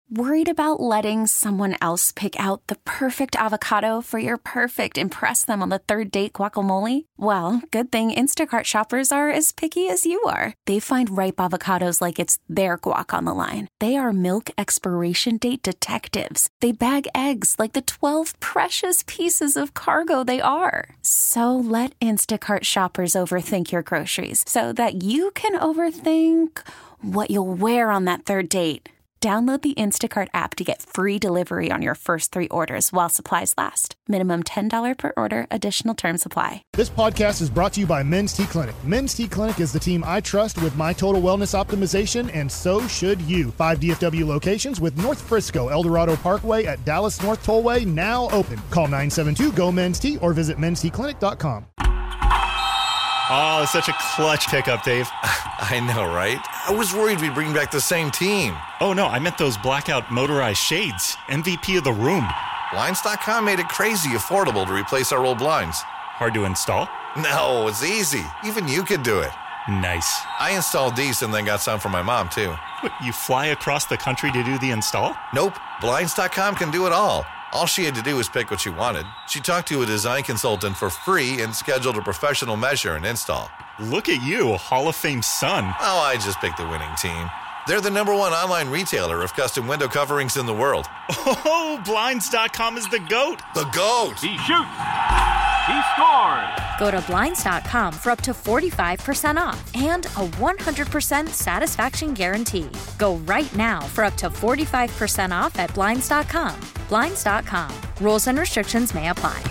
Worried about letting someone else pick out the perfect avocado for your perfect impress them on the third date guacamole? Well, good thing Instacart shoppers are as picky as you are. They find ripe avocados like it's their guac on the line. They are milk expiration date detectives. They bag eggs like the 12 precious pieces of cargo they are. So let Instacart shoppers overthink your groceries so that you can overthink what you'll wear on that third date. Download the Instacart app to get free delivery on your first 3 orders while supplies last. Minimum $10 per order. Additional terms apply. This podcast is brought to you by Men's T Clinic. Men's T Clinic is the team I trust with my total wellness optimization, and so should you. 5 DFW locations with North Frisco, El Dorado Parkway at Dallas North Tollway now open. Call 972-GO-MEN'S-T or visit mensteclinic.com. Oh, such a clutch pickup, Dave. I know, right? I was worried we'd bring back the same team. Oh, no, I meant those blackout motorized shades. MVP of the room. Blinds.com made it crazy affordable to replace our old blinds. Hard to install? No, it's easy. Even you could do it. Nice. I installed these and then got some for my mom, too. What, you fly across the country to do the install? Nope. Blinds.com can do it all. All she had to do was pick what she wanted. She talked to a design consultant for free and scheduled a professional measure and install. Look at you, Hall of Fame son. Oh, I just picked the winning team. They're the #1 online retailer of custom window coverings in the world. Oh, Blinds.com is the GOAT. The GOAT. He shoots. He scored. Go to Blinds.com for up to 45% off and a 100% satisfaction guarantee. Go right now for up to 45% off at Blinds.com. Blinds.com. Rules and restrictions may apply.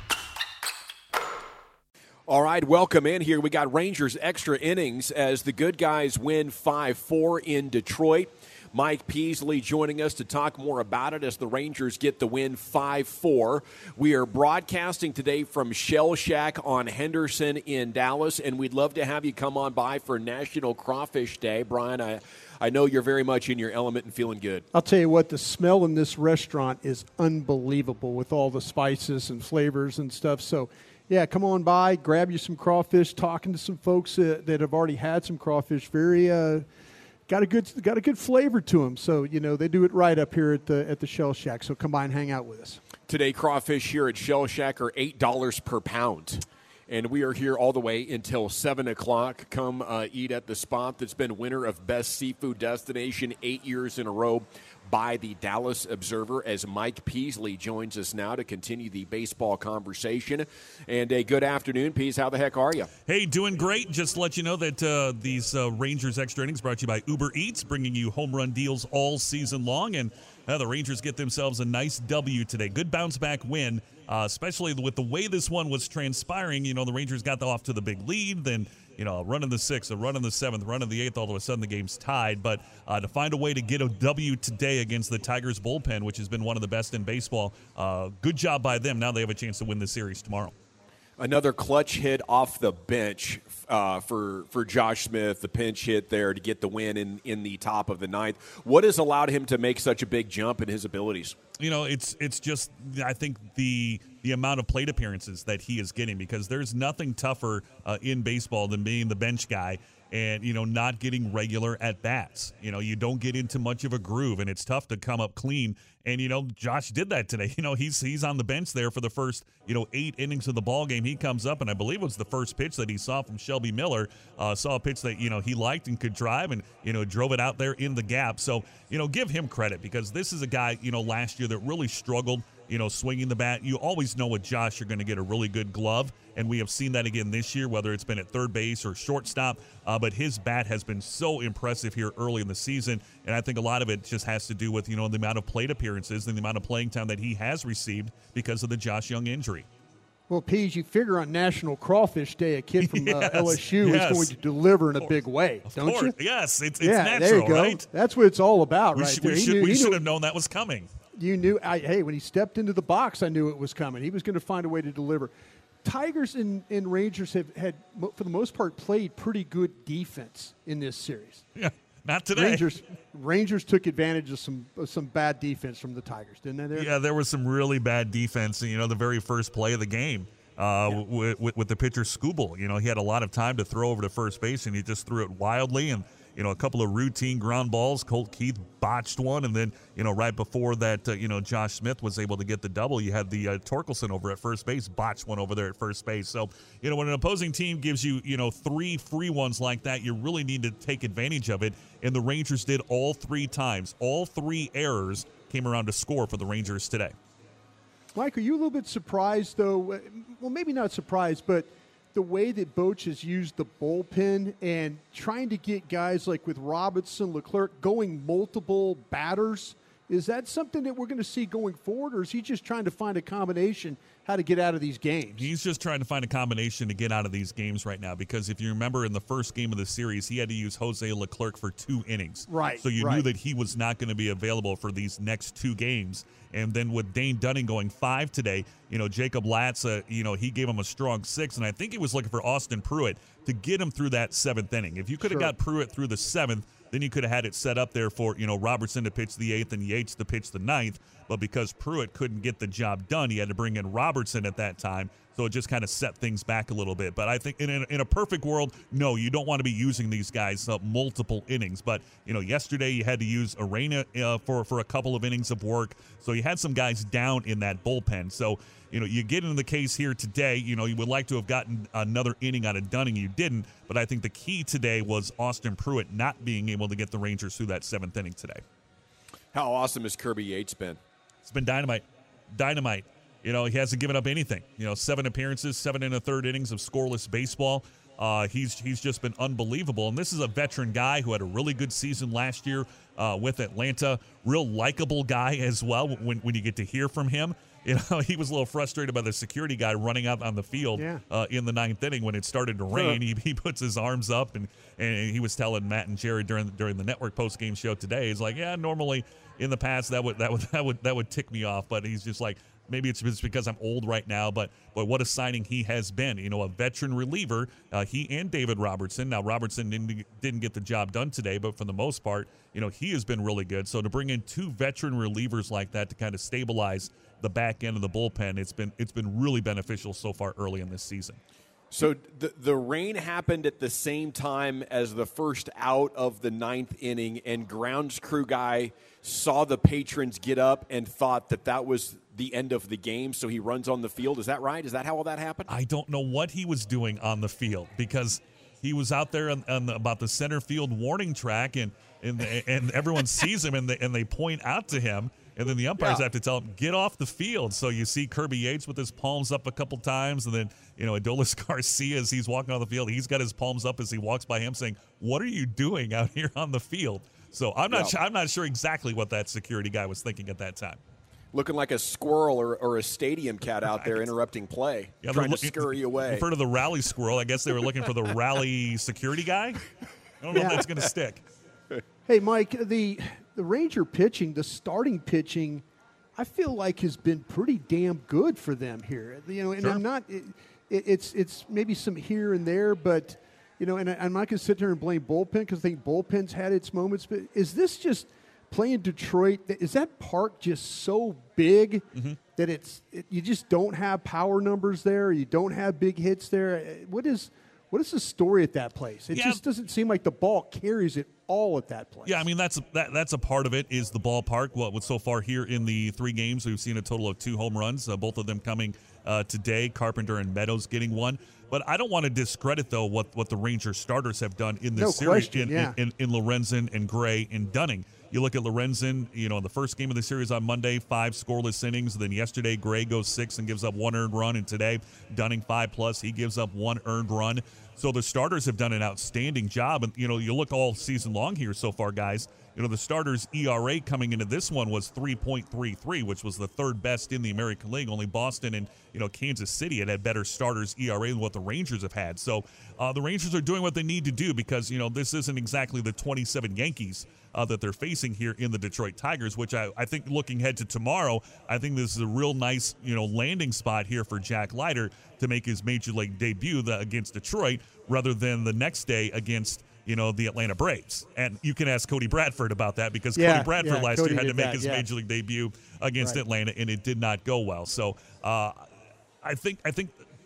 All right, welcome in here. We got Rangers extra innings as the good guys win 5-4 in Detroit. Mike Peasley joining us to talk more about it as the Rangers get the win 5-4. We are broadcasting today from Shell Shack on Henderson in Dallas, and we'd love to have you come on by for National Crawfish Day. Brian, I know you're very much in your element and feeling good. I'll tell you what, the smell in this restaurant is unbelievable with all the spices and flavors and stuff. So, yeah, come on by, grab you some crawfish, talking to some folks that have already had some crawfish. Got a good flavor to them. So, you know, they do it right up here at the Shell Shack. So come by and hang out with us. Today, crawfish here at Shell Shack are $8 per pound. And we are here all the way until 7 o'clock. Come eat at the spot that's been winner of Best Seafood Destination 8 years in a row by the Dallas Observer, as Mike Peasley joins us now to continue the baseball conversation. And a good afternoon, Pease. How the heck are you? Hey, doing great. Just to let you know that these Rangers extra innings brought to you by Uber Eats, bringing you home run deals all season long. And the Rangers get themselves a nice W today. Good bounce-back win, especially with the way this one was transpiring. You know, the Rangers got off to the big lead, then a run in the 6th, a run in the 7th, run in the 8th, all of a sudden the game's tied. But to find a way to get a W today against the Tigers bullpen, which has been one of the best in baseball, good job by them. Now they have a chance to win the series tomorrow. Another clutch hit off the bench for Josh Smith, the pinch hit there to get the win in the top of the 9th. What has allowed him to make such a big jump in his abilities? You know, it's just, I think, the amount of plate appearances that he is getting, because there's nothing tougher in baseball than being the bench guy and, not getting regular at-bats. You don't get into much of a groove, and it's tough to come up clean. And, Josh did that today. He's on the bench there for the first, 8 innings of the ball game. He comes up, and I believe it was the first pitch that he saw from Shelby Miller. Saw a pitch that, he liked and could drive and, drove it out there in the gap. So, give him credit, because this is a guy, last year that really struggled, swinging the bat. You always know with Josh you're going to get a really good glove, and we have seen that again this year, whether it's been at third base or shortstop. But his bat has been so impressive here early in the season, and I think a lot of it just has to do with, the amount of plate appearances and the amount of playing time that he has received because of the Josh Young injury. Well, Pease, you figure on National Crawfish Day, a kid from LSU is going to deliver in a big way, don't you? Yes, it's natural, there you go. Right? That's what it's all about, we should have known that was coming. You knew, when he stepped into the box, I knew it was coming. He was going to find a way to deliver. Tigers and Rangers had, for the most part, played pretty good defense in this series. Yeah, not today. Rangers took advantage of some bad defense from the Tigers, didn't they? Yeah, there was some really bad defense. The very first play of the game with the pitcher Skubal. He had a lot of time to throw over to first base, and he just threw it wildly. And a couple of routine ground balls. Colt Keith botched one, and then, right before that, Josh Smith was able to get the double. You had the Torkelson over at first base, botched one over there at first base. So, when an opposing team gives you, 3 free ones like that, you really need to take advantage of it. And the Rangers did all 3 times. All 3 errors came around to score for the Rangers today. Mike, are you a little bit surprised, though? Well, maybe not surprised, but the way that Boch has used the bullpen and trying to get guys like with Robertson, Leclerc going multiple batters, is that something that we're going to see going forward, or is he just trying to find a combination how to get out of these games? He's just trying to find a combination to get out of these games right now, because if you remember in the first game of the series, he had to use Jose Leclerc for 2 innings. Right. So you knew that he was not going to be available for these next 2 games. And then with Dane Dunning going 5 today, Jacob Latz, he gave him a strong 6, and I think he was looking for Austin Pruitt to get him through that 7th inning. If you could have got Pruitt through the 7th, then you could have had it set up there for, Robertson to pitch the 8th and Yates to pitch the 9th. But because Pruitt couldn't get the job done, he had to bring in Robertson at that time. So it just kind of set things back a little bit. But I think in a perfect world, no, you don't want to be using these guys multiple innings. But, yesterday you had to use Arena for a couple of innings of work. So you had some guys down in that bullpen. So, you get into the case here today, you would like to have gotten another inning out of Dunning. You didn't. But I think the key today was Austin Pruitt not being able to get the Rangers through that 7th inning today. How awesome has Kirby Yates been? It's been dynamite. Dynamite. He hasn't given up anything. 7 appearances, 7 1/3 innings of scoreless baseball. He's just been unbelievable. And this is a veteran guy who had a really good season last year with Atlanta. Real likable guy as well when you get to hear from him. He was a little frustrated by the security guy running out on the field in the 9th inning when it started to rain. He puts his arms up, and he was telling Matt and Jerry during the network postgame show today, he's like, yeah, normally in the past that would tick me off, but he's just like, maybe it's just because I'm old right now, but what a signing he has been. A veteran reliever, he and David Robertson. Now, Robertson didn't get the job done today, but for the most part, he has been really good. So to bring in 2 veteran relievers like that to kind of stabilize the back end of the bullpen, it's been really beneficial so far early in this season. So the rain happened at the same time as the first out of the 9th inning, and grounds crew guy saw the patrons get up and thought that was the end of the game, so he runs on the field. Is that right? Is that how all that happened? I don't know what he was doing on the field, because he was out there on about the center field warning track, and everyone sees him, and they point out to him. And then the umpires have to tell him, get off the field. So you see Kirby Yates with his palms up a couple times. And then, Adolis Garcia, as he's walking on the field, he's got his palms up as he walks by him saying, what are you doing out here on the field? So I'm not sure exactly what that security guy was thinking at that time. Looking like a squirrel or a stadium cat out there interrupting play, trying to scurry away. You've heard of the rally squirrel. I guess they were looking for the rally security guy. I don't know if that's going to stick. Hey, Mike, the Ranger pitching, the starting pitching, I feel like has been pretty damn good for them here. And I'm not. It's maybe some here and there, but and I'm not going to sit there and blame bullpen, because I think bullpen's had its moments. But is this just playing Detroit? Is that park just so big that you just don't have power numbers there? You don't have big hits there. What is the story at that place? It just doesn't seem like the ball carries it all at that place. Yeah, I mean, that's a part of it is the ballpark. Well, so far here in the 3 games, we've seen a total of 2 home runs, both of them coming today, Carpenter and Meadows getting one. But I don't want to discredit, though, what the Ranger starters have done in this series in Lorenzen and Gray and Dunning. You look at Lorenzen, in the first game of the series on Monday, 5 scoreless innings. Then yesterday, Gray goes 6 and gives up 1 earned run. And today, Dunning 5+, he gives up 1 earned run. So the starters have done an outstanding job. And, you look all season long here so far, guys. The starters' ERA coming into this one was 3.33, which was the 3rd best in the American League. Only Boston and, Kansas City had better starters' ERA than what the Rangers have had. So the Rangers are doing what they need to do, because, this isn't exactly the 27 Yankees that they're facing here in the Detroit Tigers, which I think looking ahead to tomorrow, I think this is a real nice, landing spot here for Jack Leiter to make his Major League debut against Detroit, rather than the next day against the Atlanta Braves. And you can ask Cody Bradford about that, because Cody Bradford last year had to make his Major League debut against Atlanta, and it did not go well. So I think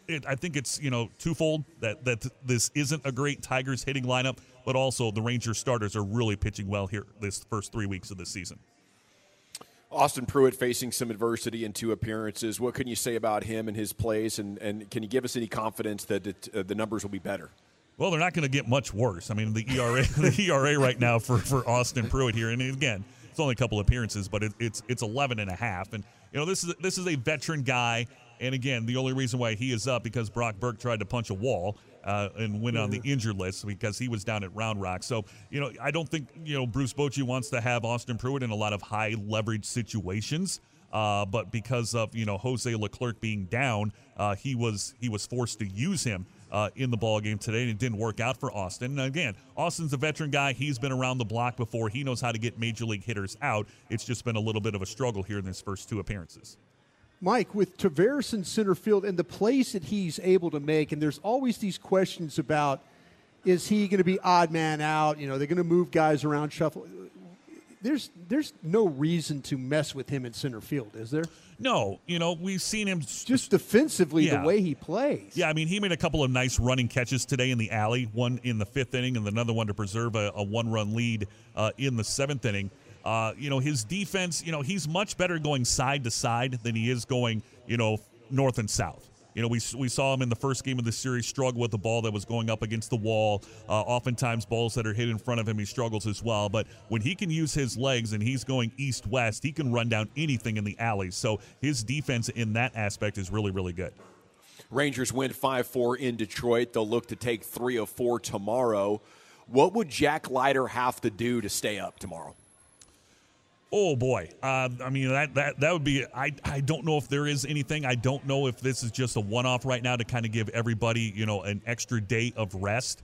I think it's twofold that this isn't a great Tigers hitting lineup, but also the Rangers starters are really pitching well here this first 3 weeks of the season. Austin Pruitt facing some adversity in 2 appearances. What can you say about him and his plays, and can you give us any confidence that the numbers will be better? Well, they're not going to get much worse. I mean, the ERA right now for Austin Pruitt here, and again, it's only a couple appearances, but it's 11.5, and this is a veteran guy. And again, the only reason why he is up because Brock Burke tried to punch a wall and went on the injured list because he was down at Round Rock. So, I don't think, Bruce Bochy wants to have Austin Pruitt in a lot of high leverage situations. But because of, Jose Leclerc being down, he was forced to use him in the ball game today, and it didn't work out for Austin. And again, Austin's a veteran guy. He's been around the block before. He knows how to get major league hitters out. It's just been a little bit of a struggle here in his first 2 appearances. Mike, with Taveras in center field and the plays that he's able to make, and there's always these questions about, is he going to be odd man out? They're going to move guys around, shuffle. There's no reason to mess with him in center field, is there? No, we've seen him just defensively the way he plays. Yeah, I mean, he made a couple of nice running catches today in the alley, one in the 5th inning and another one to preserve a 1-run lead in the 7th inning. His defense, he's much better going side to side than he is going, north and south. We saw him in the first game of the series struggle with the ball that was going up against the wall. Oftentimes balls that are hit in front of him, he struggles as well. But when he can use his legs and he's going east-west, he can run down anything in the alleys. So his defense in that aspect is really, really good. Rangers win 5-4 in Detroit. They'll look to take 3 of 4 tomorrow. What would Jack Leiter have to do to stay up tomorrow? Oh, boy. I mean, that would be – I don't know if there is anything. I don't know if this is just a one-off right now to kind of give everybody, an extra day of rest.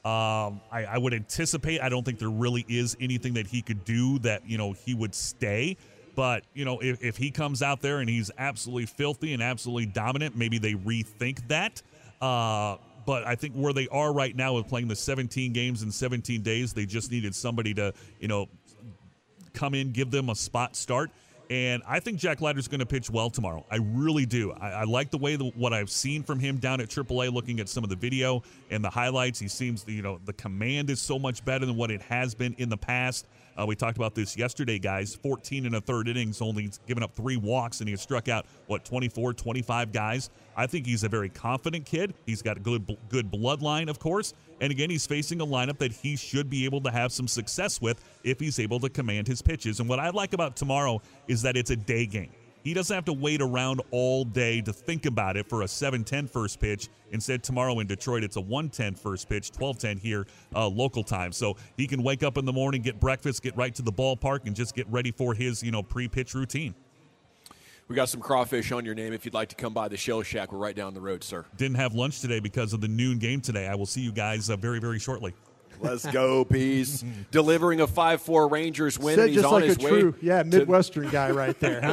I would anticipate – I don't think there really is anything that he could do that, he would stay. But, if he comes out there and he's absolutely filthy and absolutely dominant, maybe they rethink that. But I think where they are right now with playing the 17 games in 17 days, they just needed somebody to, come in, give them a spot start. And I think Jack Leiter's going to pitch well tomorrow. I really do. I like the way what I've seen from him down at AAA, looking at some of the video and the highlights. He seems, the command is so much better than what it has been in the past. We talked about this yesterday, guys. 14 1/3 innings, only given up 3 walks, and he has struck out, 24, 25 guys. I think he's a very confident kid. He's got a good bloodline, of course. And again, he's facing a lineup that he should be able to have some success with if he's able to command his pitches. And what I like about tomorrow is that it's a day game. He doesn't have to wait around all day to think about it for a 7:10 first pitch. Instead, tomorrow in Detroit, it's a 1:10 first pitch, 12:10 here local time. So he can wake up in the morning, get breakfast, get right to the ballpark, and just get ready for his pre-pitch routine. We got some crawfish on your name if you'd like to come by the Shell Shack. We're right down the road, sir. Didn't have lunch today because of the noon game today. I will see you guys very, very shortly. Let's go, Pease. Delivering a 5-4 Rangers win. Said He's just on like his a way true, Midwestern guy right there,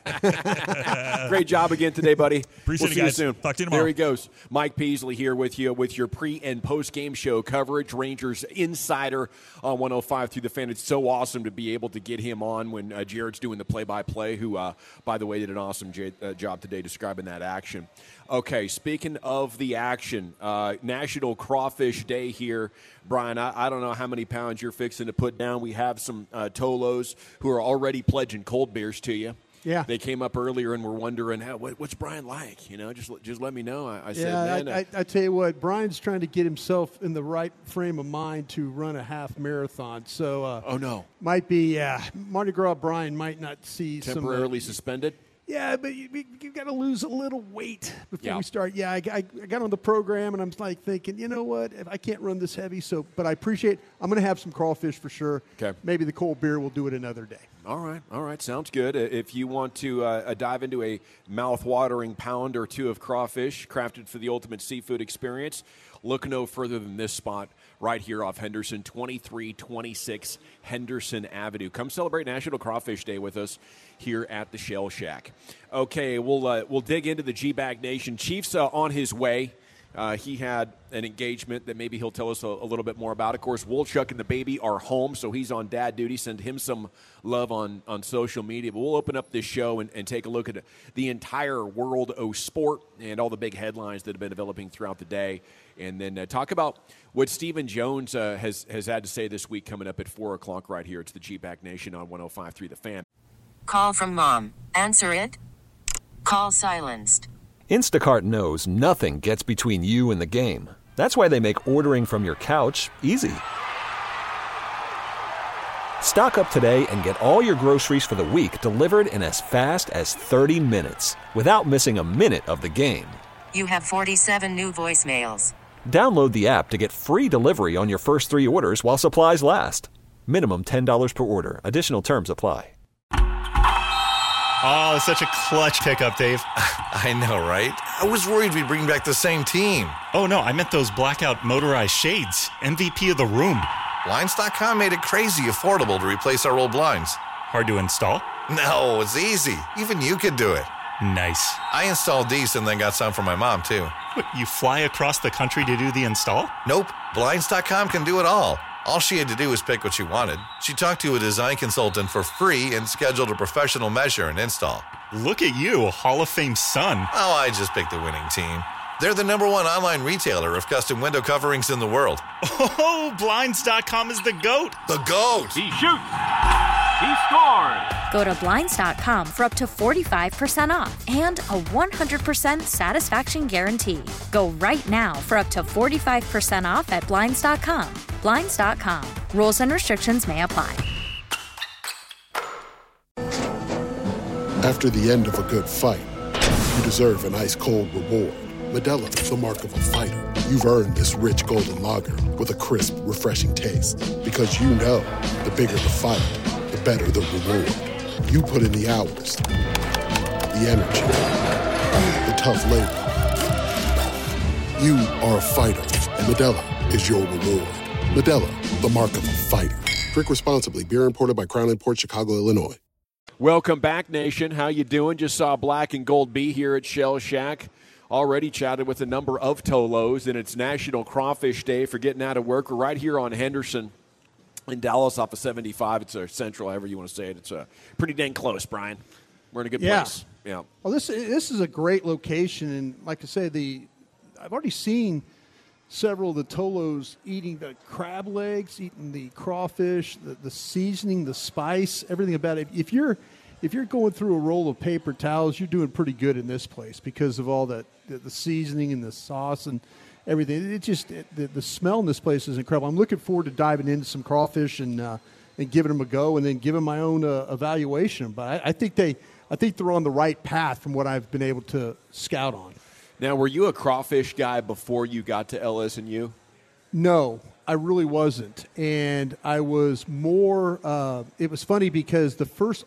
huh? Great job again today, buddy. Appreciate we'll it, see guys. you soon. Talk to you tomorrow. There he goes. Mike Peasley here with you with your pre- and post-game show coverage. Rangers Insider on 105 through the Fan. It's so awesome to be able to get him on when Jared's doing the play-by-play, who, by the way, did an awesome job today describing that action. Okay, speaking of the action, National Crawfish Day here. Brian, I don't know how many pounds you're fixing to put down. We have some Tolos who are already pledging cold beers to you. Yeah. They came up earlier and were wondering, what's Brian like? Just let me know. I said, man. I tell you what, Brian's trying to get himself in the right frame of mind to run a half marathon. So, oh, no. Might be, Mardi Gras Brian might not see temporarily suspended? Yeah, but you got to lose a little weight before we start. Yeah, I got on the program, and I'm like thinking, you know what, if I can't run this heavy, but I appreciate I'm going to have some crawfish for sure. Okay. Maybe the cold beer will do it another day. All right. Sounds good. If you want to dive into a mouth-watering pound or two of crawfish crafted for the ultimate seafood experience, look no further than this spot right here off Henderson, 2326 Henderson Avenue. Come celebrate National Crawfish Day with us here at the Shell Shack. Okay, we'll dig into the G-Bag Nation. Chief's on his way. He had an engagement that maybe he'll tell us a little bit more about. Of course, Wolchuk and the baby are home, so he's on dad duty. Send him some love on social media. But we'll open up this show and take a look at the entire world of sport and all the big headlines that have been developing throughout the day. And then talk about what Stephen Jones has had to say this week coming up at 4 o'clock right here. It's the G-Back Nation on 105.3 The Fan. Call from mom. Answer it. Call silenced. Instacart knows nothing gets between you and the game. That's why they make ordering from your couch easy. Stock up today and get all your groceries for the week delivered in as fast as 30 minutes without missing a minute of the game. You have 47 new voicemails. Download the app to get free delivery on your first 3 orders while supplies last. Minimum $10 per order. Additional terms apply. Oh, it's such a clutch pickup, Dave. I know, right? I was worried we'd bring back the same team. Oh, no, I meant those blackout motorized shades. MVP of the room. Blinds.com made it crazy affordable to replace our old blinds. Hard to install? No, it's easy. Even you could do it. Nice. I installed these and then got some for my mom, too. What, you fly across the country to do the install? Nope. Blinds.com can do it all. All she had to do was pick what she wanted. She talked to a design consultant for free and scheduled a professional measure and install. Look at you, Hall of Fame son. Oh, I just picked the winning team. They're the #1 online retailer of custom window coverings in the world. Oh, Blinds.com is the GOAT. The GOAT! He shoots. He scored. Go to Blinds.com for up to 45% off and a 100% satisfaction guarantee. Go right now for up to 45% off at Blinds.com. Blinds.com. Rules and restrictions may apply. After the end of a good fight, you deserve an ice-cold reward. Modelo is the mark of a fighter. You've earned this rich golden lager with a crisp, refreshing taste. Because you know, the bigger the fight, the better the reward. You put in the hours, the energy, the tough labor. You are a fighter, and Modelo is your reward. Modelo, the mark of a fighter. Drink responsibly. Beer imported by Crown Imports, Chicago, Illinois. Welcome back, Nation. How you doing? Just saw Black and Gold B here at Shell Shack. Already chatted with a number of Tolos, and it's National Crawfish Day for getting out of work. We're right here on Henderson in Dallas off of 75. It's a Central, however you want to say it. It's pretty dang close, Brian. We're in a good place. Yeah. Well, this is a great location, and like I say, I've already seen several of the Tolos eating the crab legs, eating the crawfish, the seasoning, the spice, everything about it. If you're going through a roll of paper towels, you're doing pretty good in this place because of all the seasoning and the sauce and everything. The smell in this place is incredible. I'm looking forward to diving into some crawfish and giving them a go, and then giving my own evaluation. But I think they're on the right path from what I've been able to scout on. Now, were you a crawfish guy before you got to LSU? No, I really wasn't, and I was more. It was funny because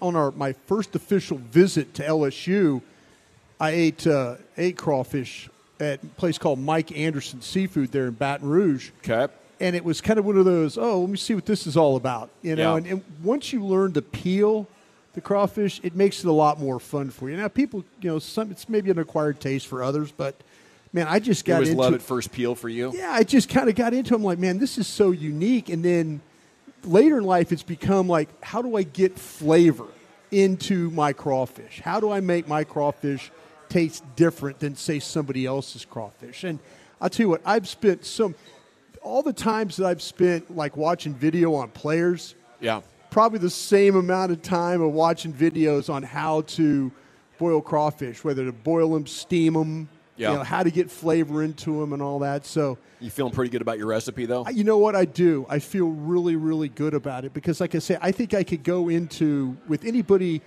my first official visit to LSU, I ate crawfish at a place called Mike Anderson Seafood there in Baton Rouge. Okay, and it was kind of one of those. Oh, let me see what this is all about, Yeah. And once you learn to peel the crawfish, it makes it a lot more fun for you. Now, people, it's maybe an acquired taste for others, but man, I just got into it. It was love at first peel for you? Yeah, I just kind of got into it. I'm like, man, this is so unique. And then later in life, it's become like, how do I get flavor into my crawfish? How do I make my crawfish taste different than, say, somebody else's crawfish? And I'll tell you what, I've spent all the times that I've spent like watching video on players. Yeah. Probably the same amount of time of watching videos on how to boil crawfish, whether to boil them, steam them, how to get flavor into them and all that. So you feeling pretty good about your recipe, though? You know what? I do. I feel really, really good about it because, like I say, I think I could go into with anybody,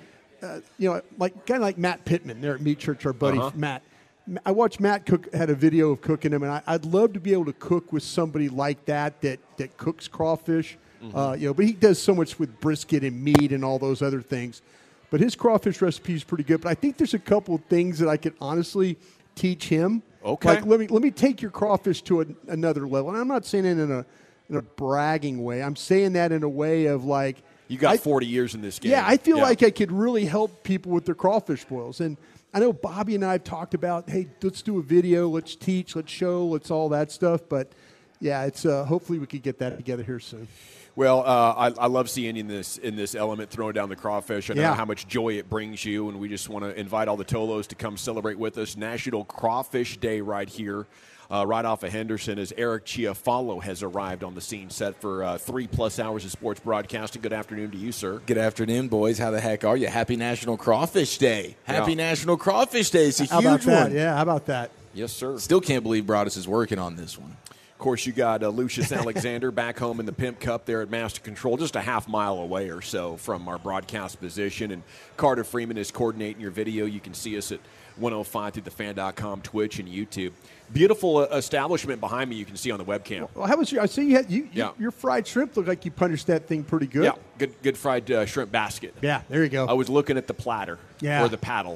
like Matt Pittman there at Meat Church, our buddy Matt. I watched Matt cook, had a video of cooking them, and I'd love to be able to cook with somebody like that cooks crawfish. But he does so much with brisket and meat and all those other things. But his crawfish recipe is pretty good. But I think there's a couple of things that I could honestly teach him. Okay. Like, let me take your crawfish to another level. And I'm not saying it in a bragging way. I'm saying that in a way of like, you got 40 years in this game. Yeah, I feel like I could really help people with their crawfish boils. And I know Bobby and I have talked about, hey, let's do a video, let's teach, let's show, let's all that stuff. But, yeah, it's hopefully we could get that together here soon. Well, I love seeing in this element throwing down the crawfish. I know how much joy it brings you, and we just want to invite all the Tolos to come celebrate with us. National Crawfish Day right here, right off of Henderson, as Eric Chiafalo has arrived on the scene, set for 3+ hours of sports broadcasting. Good afternoon to you, sir. Good afternoon, boys. How the heck are you? Happy National Crawfish Day. Happy National Crawfish Day. It's a huge one. Yeah, how about that? Yes, sir. Still can't believe Broadus is working on this one. Of course, you got Lucius Alexander back home in the Pimp Cup there at Master Control, just a half mile away or so from our broadcast position. And Carter Freeman is coordinating your video. You can see us at 105 through the fan.com, Twitch, and YouTube. Beautiful establishment behind me you can see on the webcam. Well, how was I see you had your fried shrimp looked like you punished that thing pretty good. Yeah, good fried shrimp basket. Yeah, there you go. I was looking at the platter or the paddle,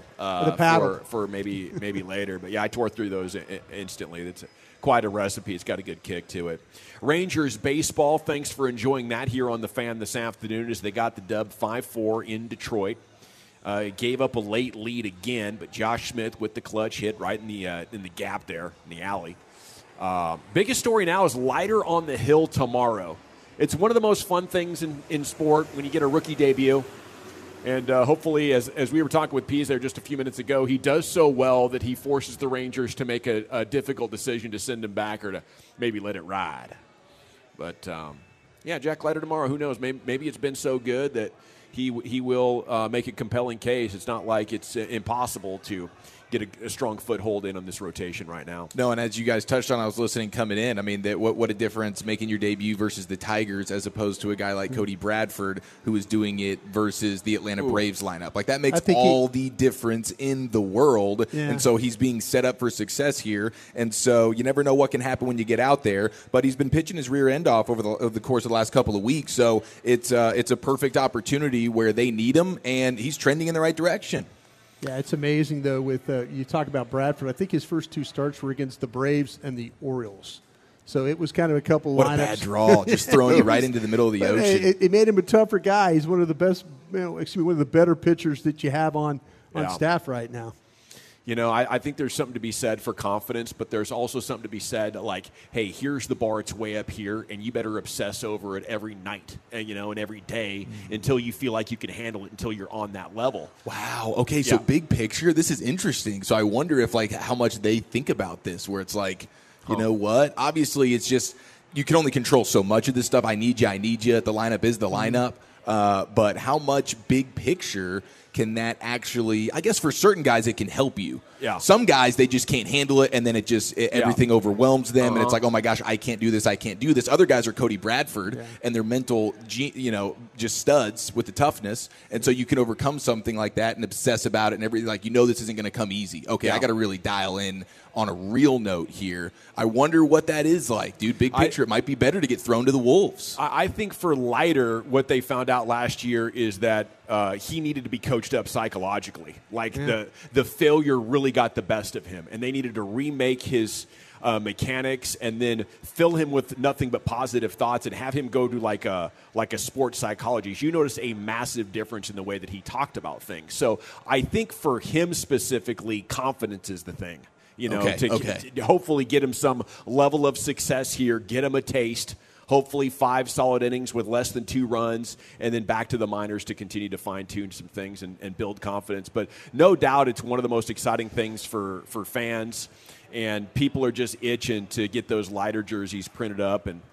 for maybe later. But, yeah, I tore through those instantly. That's quite a recipe. It's got a good kick to it. Rangers baseball, thanks for enjoying that here on the Fan this afternoon as they got the dub 5-4 in Detroit. Gave up a late lead again, but Josh Smith with the clutch hit right in the gap there in the alley. Biggest story now is Leiter on the hill tomorrow. It's one of the most fun things in sport when you get a rookie debut. And hopefully, as we were talking with Pease there just a few minutes ago, he does so well that he forces the Rangers to make a difficult decision to send him back or to maybe let it ride. But, Jack Leiter tomorrow, who knows? Maybe it's been so good that he will make a compelling case. It's not like it's impossible to get a strong foothold in on this rotation right now. No, and as you guys touched on, I was listening coming in. I mean, what a difference making your debut versus the Tigers as opposed to a guy like Cody Bradford who is doing it versus the Atlanta Braves lineup. Like, that makes all the difference in the world. Yeah. And so he's being set up for success here. And so you never know what can happen when you get out there. But he's been pitching his rear end off over the course of the last couple of weeks. So it's a perfect opportunity where they need him, and he's trending in the right direction. Yeah, it's amazing, though, with you talk about Bradford. I think his first two starts were against the Braves and the Orioles. So it was kind of a couple what lineups. What a bad draw, just throwing you right into the middle of the ocean. It made him a tougher guy. He's one of the best, one of the better pitchers that you have on staff right now. You know, I think there's something to be said for confidence, but there's also something to be said like, hey, here's the bar, it's way up here, and you better obsess over it every night, and every day until you feel like you can handle it until you're on that level. Wow. Okay, so big picture, this is interesting. So I wonder if, how much they think about this, where it's like, you know what? Obviously, it's just you can only control so much of this stuff. I need you. The lineup is the lineup. But how much big picture can that actually, I guess for certain guys it can help you. Yeah. Some guys, they just can't handle it, and then everything overwhelms them, and it's like, oh my gosh, I can't do this. Other guys are Cody Bradford, and they're mental, just studs with the toughness, and so you can overcome something like that and obsess about it and everything. Like, this isn't going to come easy. Okay, I got to really dial in on a real note here. I wonder what that is like, dude. Big picture, it might be better to get thrown to the wolves. I think for Leiter, what they found out last year is that he needed to be coached up psychologically. The failure really got the best of him, and they needed to remake his mechanics and then fill him with nothing but positive thoughts and have him go to like a sports psychologist. You notice a massive difference in the way that he talked about things. So I think for him specifically, confidence is the thing. To hopefully get him some level of success here, get him a taste. Hopefully 5 solid innings with less than 2 runs, and then back to the minors to continue to fine-tune some things and build confidence. But no doubt it's one of the most exciting things for fans, and people are just itching to get those Leiter jerseys printed up and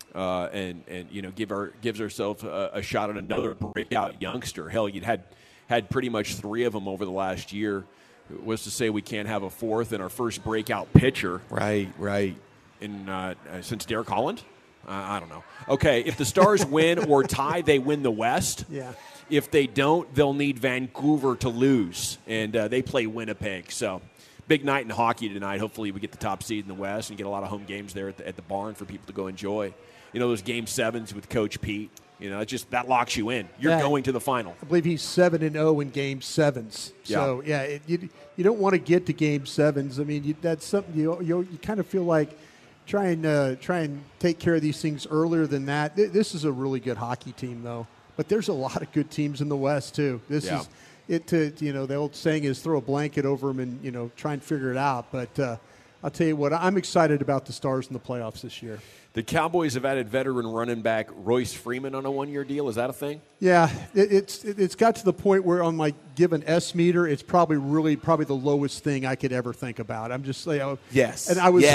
gives ourselves a shot at another breakout youngster. Hell, you'd had pretty much 3 of them over the last year. It was to say we can't have a 4th and our first breakout pitcher. Right. Since Derek Holland? I don't know. Okay, if the Stars win or tie, they win the West. Yeah. If they don't, they'll need Vancouver to lose, and they play Winnipeg. So, big night in hockey tonight. Hopefully we get the top seed in the West and get a lot of home games there at the barn for people to go enjoy. Those Game 7s with Coach Pete. That locks you in. You're going to the final. I believe he's 7-0 in Game 7s. So, you don't want to get to Game 7s. I mean, that's something you kind of feel like try and take care of these things earlier than that. This is a really good hockey team, though. But there's a lot of good teams in the West, too. This is the old saying is throw a blanket over them and, try and figure it out. But I'll tell you what, I'm excited about the Stars in the playoffs this year. The Cowboys have added veteran running back Royce Freeman on a one-year deal. Is that a thing? Yeah, it's got to the point where on my given S meter, it's probably the lowest thing I could ever think about. I'm just yes, and I was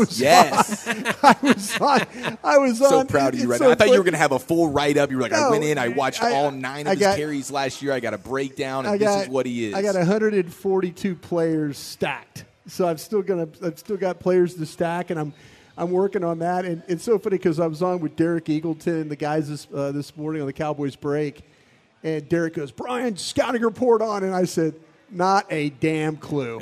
so proud of you right now. I thought you were going to have a full write-up. You were like, I went in, I watched all 9 of his carries last year. I got a breakdown, and this is what he is. I got 142 players stacked, so I've still got players to stack, and I'm working on that, and it's so funny because I was on with Derek Eagleton and the guys this morning on the Cowboys break, and Derek goes, "Brian, scouting report on," and I said, "Not a damn clue."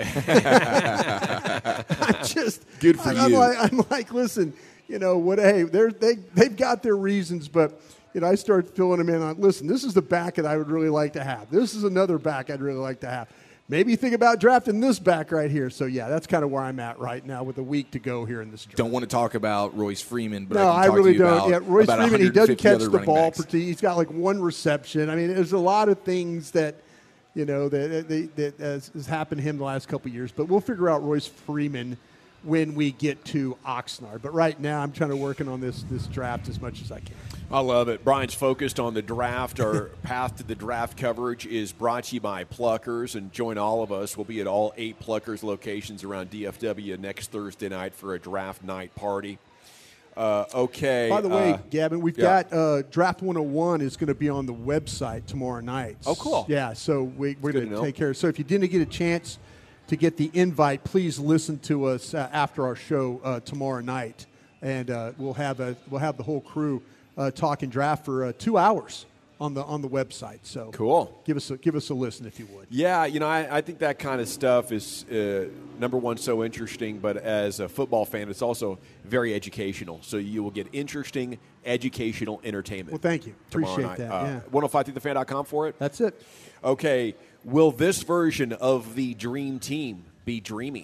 Good for you. I'm like, listen, what? Hey, they've got their reasons, but I started filling them in on. Listen, this is the back that I would really like to have. This is another back I'd really like to have. Maybe think about drafting this back right here. So, yeah, that's kind of where I'm at right now with a week to go here in this draft. Don't want to talk about Royce Freeman, but no, I can talk really to you don't. about, yeah, Royce about Freeman, he doesn't catch the ball. Backs. He's got like one reception. I mean, there's a lot of things that, that has happened to him the last couple of years. But we'll figure out Royce Freeman when we get to Oxnard. But right now I'm trying to working on this draft as much as I can. I love it. Brian's focused on the draft. Our Path to the Draft coverage is brought to you by Pluckers, and join all of us. We'll be at all 8 Pluckers locations around DFW next Thursday night for a draft night party. Okay. By the way, Gavin, we've got Draft 101 is going to be on the website tomorrow night. Oh, cool. Yeah, so we're going to take care of it. So if you didn't get a chance to get the invite, please listen to us after our show tomorrow night, and we'll have the whole crew talking draft for 2 hours on the website. So cool. Give us a listen if you would. Yeah, I think that kind of stuff is number one, so interesting. But as a football fan, it's also very educational. So you will get interesting educational entertainment. Well, thank you. Appreciate night. that. Yeah. 1053thefan.com for it. That's it. Okay. Will this version of the Dream Team be dreamy?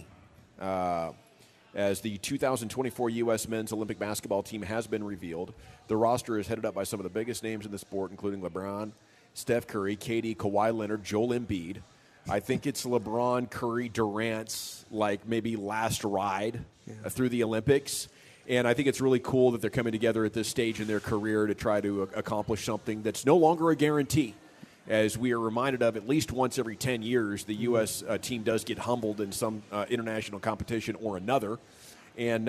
As the 2024 U.S. Men's Olympic Basketball team has been revealed, the roster is headed up by some of the biggest names in the sport, including LeBron, Steph Curry, KD, Kawhi Leonard, Joel Embiid. I think it's LeBron, Curry, Durant's maybe last ride through the Olympics. And I think it's really cool that they're coming together at this stage in their career to try to accomplish something that's no longer a guarantee. As we are reminded of, at least once every 10 years, the U.S. Team does get humbled in some international competition or another. And,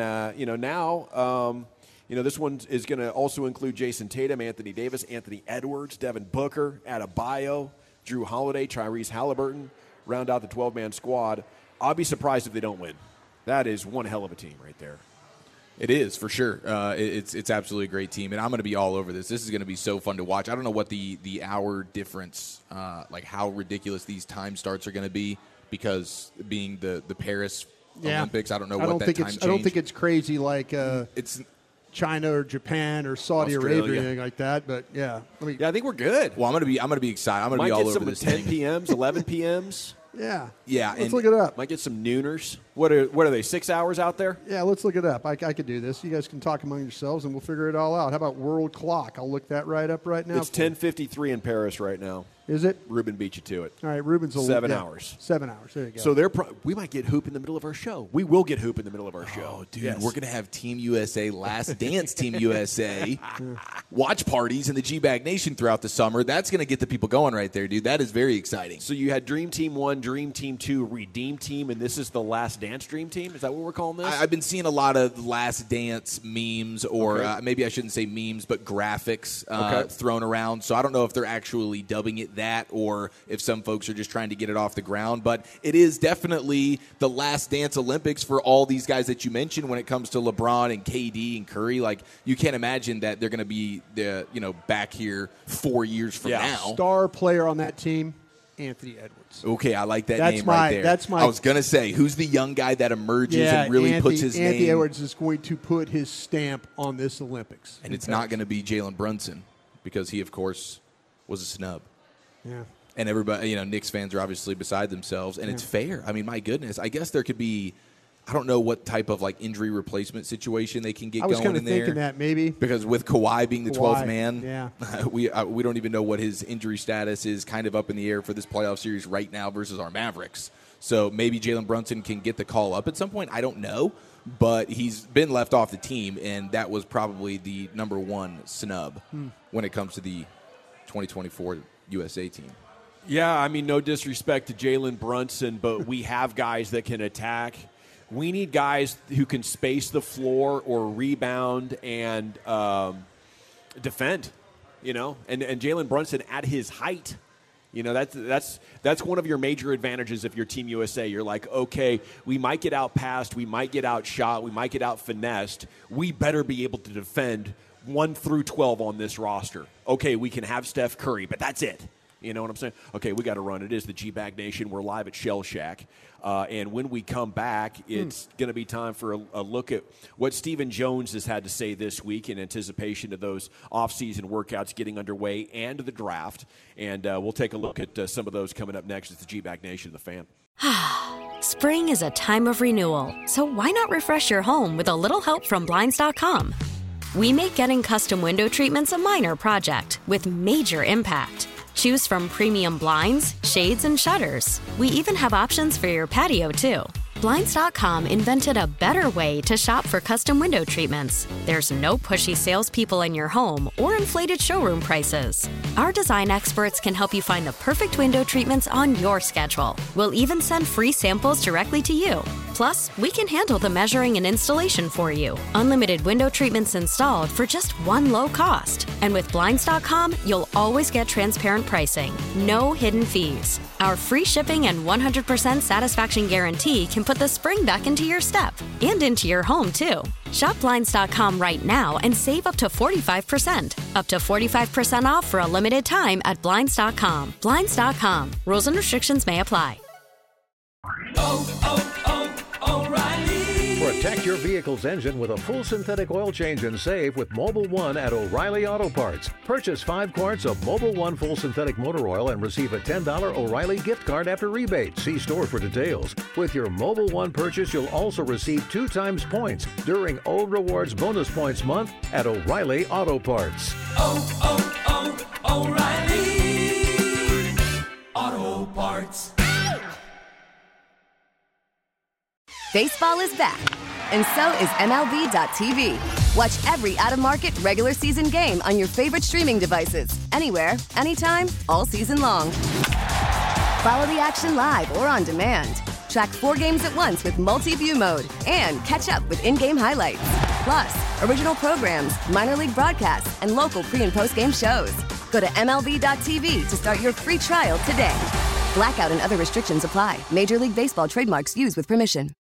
now, this one is going to also include Jason Tatum, Anthony Davis, Anthony Edwards, Devin Booker, Adebayo, Drew Holiday, Tyrese Halliburton, round out the 12-man squad. I'll be surprised if they don't win. That is one hell of a team right there. It is, for sure. It's absolutely a great team, and I'm going to be all over this. This is going to be so fun to watch. I don't know what the hour difference, how ridiculous these time starts are going to be, because being the Paris Olympics, I don't know what that time change. I don't think it's crazy like it's China or Japan or Saudi Arabia or anything like that. But yeah, I think we're good. Well, I'm going to be excited. I'm going to be all over this thing. 10 p.m.s, 11 p.m.s. Yeah. Let's look it up. Might get some nooners. What are they, 6 hours out there? Yeah, let's look it up. I could do this. You guys can talk among yourselves, and we'll figure it all out. How about world clock? I'll look that right up right now. It's 10:53 in Paris right now. Is it? Ruben beat you to it. All right, Ruben's 7 hours. 7 hours. There you go. So we might get hoop in the middle of our show. We will get hoop in the middle of our show. Oh, dude, we're going to have Team USA, Last Dance Team USA, watch parties in the G-Bag Nation throughout the summer. That's going to get the people going right there, dude. That is very exciting. So you had Dream Team 1, Dream Team 2, Redeem Team, and this is the Last Dance Dream Team? Is that what we're calling this? I've been seeing a lot of Last Dance memes, or maybe I shouldn't say memes, but graphics thrown around. So I don't know if they're actually dubbing it that, or if some folks are just trying to get it off the ground. But it is definitely the Last Dance Olympics for all these guys that you mentioned when it comes to LeBron and KD and Curry. Like, you can't imagine that they're going to be back here 4 years from now. Star player on that team, Anthony Edwards. Okay, I like that name right there. I was going to say, who's the young guy that emerges and really puts his name? Anthony Edwards is going to put his stamp on this Olympics. And it's not going to be Jalen Brunson, because he, of course, was a snub. Yeah. And everybody, Knicks fans are obviously beside themselves, and it's fair. I mean, my goodness. I guess there could be, I don't know what type of injury replacement situation they can get going in there. I was kind of thinking that maybe. Because with Kawhi being the 12th man, yeah. we don't even know what his injury status is, kind of up in the air for this playoff series right now versus our Mavericks. So maybe Jalen Brunson can get the call up at some point. I don't know. But he's been left off the team, and that was probably the number one snub when it comes to the 2024 USA team. Yeah, I mean, no disrespect to Jalen Brunson, but we have guys that can attack. We need guys who can space the floor or rebound and defend, and Jalen Brunson at his height. That's one of your major advantages if you're Team USA. You're like, okay, we might get out-passed, we might get outshot, we might get out-finessed. We better be able to defend 1 through 12 on this roster. Okay, we can have Steph Curry, but that's it. You know what I'm saying? Okay, we got to run. It is the G-Bag Nation. We're live at Shell Shack. And when we come back, it's going to be time for a look at what Stephen Jones has had to say this week in anticipation of those off-season workouts getting underway and the draft. And we'll take a look at some of those coming up next. It's the G-Bag Nation, the Fan. Spring is a time of renewal, so why not refresh your home with a little help from Blinds.com? We make getting custom window treatments a minor project with major impact. Choose from premium blinds, shades, and shutters. We even have options for your patio, too. Blinds.com invented a better way to shop for custom window treatments. There's no pushy salespeople in your home or inflated showroom prices. Our design experts can help you find the perfect window treatments on your schedule. We'll even send free samples directly to you. Plus, we can handle the measuring and installation for you. Unlimited window treatments installed for just one low cost. And with Blinds.com, you'll always get transparent pricing. No hidden fees. Our free shipping and 100% satisfaction guarantee can put the spring back into your step and into your home, too. Shop Blinds.com right now and save up to 45%. Up to 45% off for a limited time at Blinds.com. Blinds.com. Rules and restrictions may apply. Protect your vehicle's engine with a full synthetic oil change and save with Mobil 1 at O'Reilly Auto Parts. Purchase 5 quarts of Mobil 1 full synthetic motor oil and receive a $10 O'Reilly gift card after rebate. See store for details. With your Mobil 1 purchase, you'll also receive 2 times points during O Rewards Bonus Points Month at O'Reilly Auto Parts. O'Reilly Auto Parts. Baseball is back, and so is MLB.tv. Watch every out-of-market regular season game on your favorite streaming devices, anywhere, anytime, all season long. Follow the action live or on demand. Track 4 games at once with multi-view mode and catch up with in-game highlights. Plus, original programs, minor league broadcasts, and local pre- and post-game shows. Go to MLB.tv to start your free trial today. Blackout and other restrictions apply. Major League Baseball trademarks used with permission.